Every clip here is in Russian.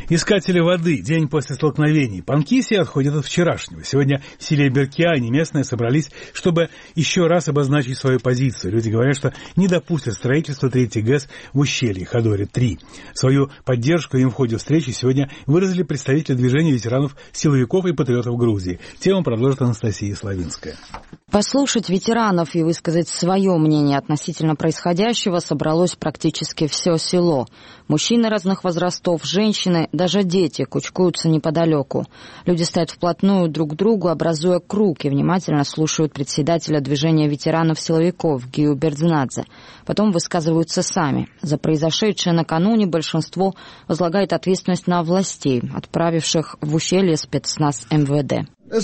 Искатели воды. День после столкновений. Панкиси отходят от вчерашнего. Сегодня в селе Беркиане местные собрались, чтобы еще раз обозначить свою позицию. Люди говорят, что не допустят строительства третьей ГЭС в ущелье Хадори-3. Свою поддержку им в ходе встречи сегодня выразили представители движения ветеранов, силовиков и патриотов Грузии. Тему продолжит Анастасия Славинская. Послушать ветеранов и высказать свое мнение относительно происходящего собралось практически все село. Мужчины разных возрастов, женщины, даже дети кучкуются неподалеку. Люди стоят вплотную друг к другу, образуя круг, и внимательно слушают председателя движения ветеранов-силовиков Гию Бердзинадзе. Потом высказываются сами. За произошедшее накануне большинство возлагает ответственность на властей, отправивших в ущелье спецназ МВД.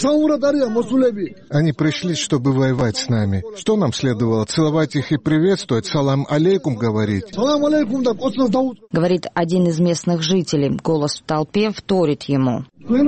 Они пришли, чтобы воевать с нами. Что нам следовало? Целовать их и приветствовать? Салам алейкум говорить? Говорит один из местных жителей. Голос в толпе вторит ему.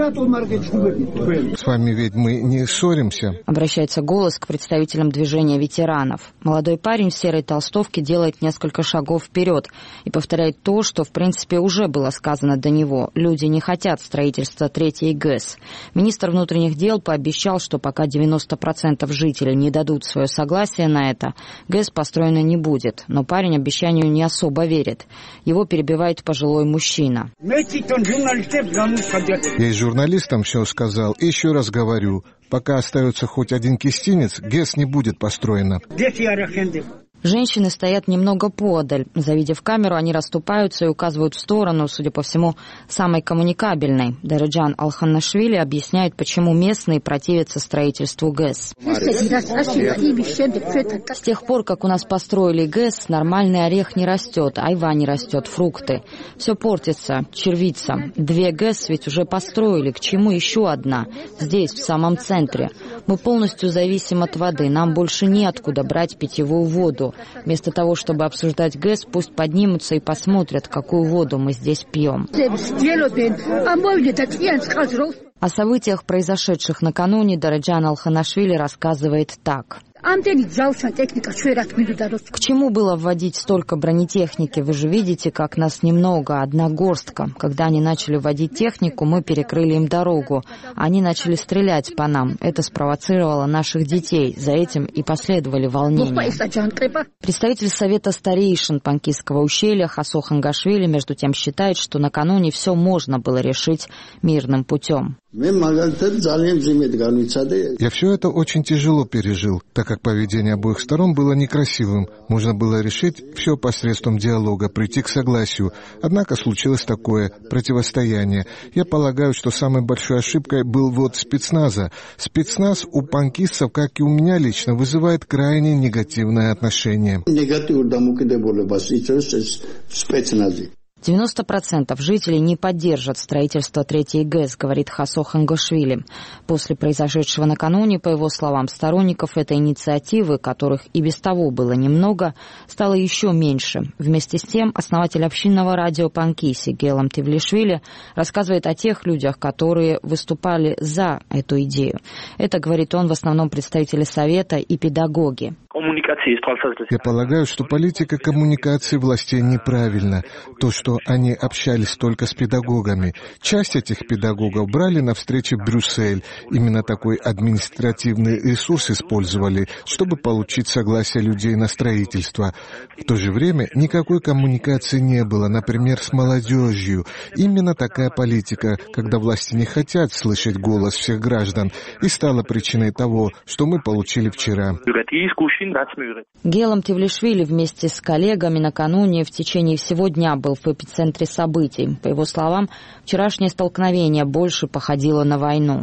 С вами ведь мы не ссоримся. Обращается голос к представителям движения ветеранов. Молодой парень в серой толстовке делает несколько шагов вперед и повторяет то, что в принципе уже было сказано до него. Люди не хотят строительства третьей ГЭС. Министр внутренних дел пообещал, что пока 90% жителей не дадут свое согласие на это, ГЭС построена не будет. Но парень обещанию не особо верит. Его перебивает пожилой мужчина. Я и журналистам все сказал. И еще раз говорю, пока остается хоть один кистинец, ГЭС не будет построена. Женщины стоят немного поодаль. Завидев камеру, они расступаются и указывают в сторону, судя по всему, самой коммуникабельной. Дариджан Алханашвили объясняет, почему местные противятся строительству ГЭС. С тех пор, как у нас построили ГЭС, нормальный орех не растет, айва не растет, фрукты. Все портится, червится. 2 ГЭС ведь уже построили, к чему еще одна? Здесь, в самом центре. Мы полностью зависим от воды, нам больше неоткуда брать питьевую воду. Вместо того, чтобы обсуждать ГЭС, пусть поднимутся и посмотрят, какую воду мы здесь пьем. О событиях, произошедших накануне, Дариджан Алханашвили рассказывает так. К чему было вводить столько бронетехники? Вы же видите, как нас немного, одна горстка. Когда они начали вводить технику, мы перекрыли им дорогу. Они начали стрелять по нам. Это спровоцировало наших детей. За этим и последовали волнения. Представитель Совета старейшин Панкисского ущелья Хасо Хангашвили, между тем, считает, что накануне все можно было решить мирным путем. Я все это очень тяжело пережил, так как поведение обоих сторон было некрасивым. Можно было решить все посредством диалога, прийти к согласию. Однако случилось такое противостояние. Я полагаю, что самой большой ошибкой был ввод спецназа. Спецназ у панкистцев, как и у меня лично, вызывает крайне негативное отношение. 90% жителей не поддержат строительство третьей ГЭС, говорит Хасо Хангашвили. После произошедшего накануне, по его словам, сторонников этой инициативы, которых и без того было немного, стало еще меньше. Вместе с тем, основатель общинного радио Панкиси Гелам Тивлишвили рассказывает о тех людях, которые выступали за эту идею. Это, говорит он, в основном представители Совета и педагоги. Я полагаю, что политика коммуникации властей неправильна. То, что они общались только с педагогами. Часть этих педагогов брали на встречи в Брюссель. Именно такой административный ресурс использовали, чтобы получить согласие людей на строительство. В то же время никакой коммуникации не было, например, с молодежью. Именно такая политика, когда власти не хотят слышать голос всех граждан, и стала причиной того, что мы получили вчера. Гелам Тивлишвили вместе с коллегами накануне в течение всего дня был в эпицентре событий. По его словам, вчерашнее столкновение больше походило на войну.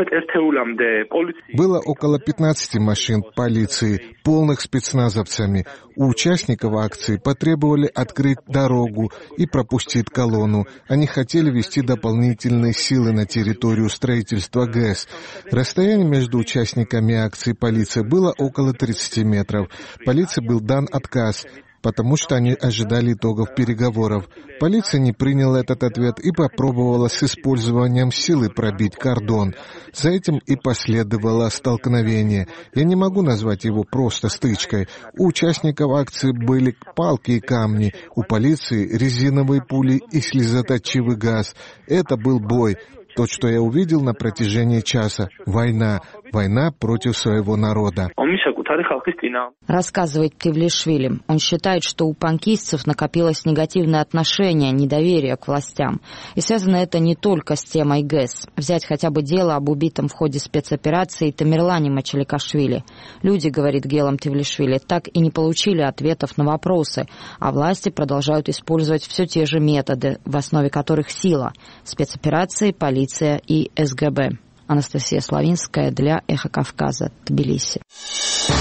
Было около 15 машин полиции, полных спецназовцами. У участников акции потребовали открыть дорогу и пропустить колонну. Они хотели ввести дополнительные силы на территорию строительства ГЭС. Расстояние между участниками акции и полицией было около 30 метров. Полиции был дан отказ. потому что они ожидали итогов переговоров. Полиция не приняла этот ответ и попробовала с использованием силы пробить кордон. За этим и последовало столкновение. Я не могу назвать его просто стычкой. У участников акции были палки и камни, у полиции резиновые пули и слезоточивый газ. Это был бой. То, что я увидел на протяжении часа. Война. Война против своего народа. Рассказывает Птивлишвили. Он считает, что у панкистцев накопилось негативное отношение, недоверие к властям. И связано это не только с темой ГЭС. Взять хотя бы дело об убитом в ходе спецоперации Тамерлане Мачаликашвили. Люди, говорит Гелам Птивлишвили, так и не получили ответов на вопросы, а власти продолжают использовать все те же методы, в основе которых сила, спецоперации, полиция и СГБ. Анастасия Славинская для «Эхо Кавказа», Тбилиси.